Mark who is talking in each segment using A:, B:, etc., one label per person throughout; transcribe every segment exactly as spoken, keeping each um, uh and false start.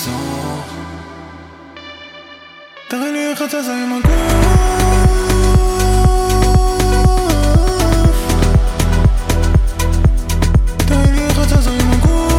A: אסור. תראי לי איך את זזה עם הגוף. תראי לי איך את זזה עם הגוף.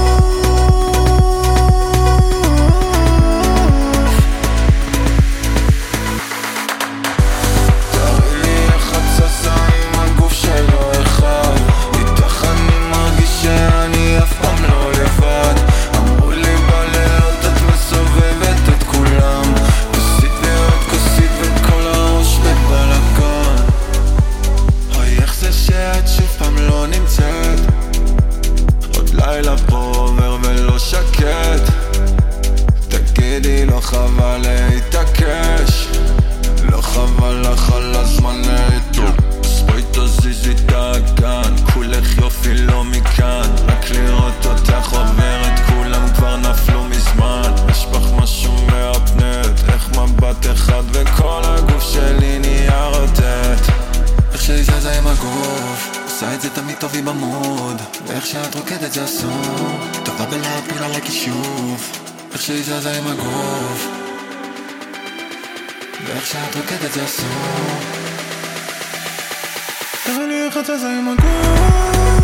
A: תראי לי איך את זזה עם הגוף שלא אחד. איתך אני מרגיש שאני אף פעם לא לבד. אמרו לי בלילות את מסובבת את כולם. כוסית ועוד כוסית וכל הראש בבלגן. אוי איך זה שאת שוב פעם לא נמצאת. עוד לילה פה עובר ולא שקט. תגידי לא חבל להתעקש. לא חבל לך על הזמן לאיתו. אז בואי תזיזי את האגן. כולך יופי לא מכאן. רק לראות אותך עוברת כולם כבר נפלו מזמן. יש בך משהו מהפנט. איך מבט אחד וכל הגוף שלי נהיה רוטט. איך שהיא זזה עם הגוף. עושה את זה תמיד טובי במוד. ואיך שאת רוקדת זה אסור. טובה בלהפיל על הכישוף. איך שהיא זזה עם הגוף. ואיך שאת רוקדת זה אסור. תראי לי איך את זזה עם הגוף.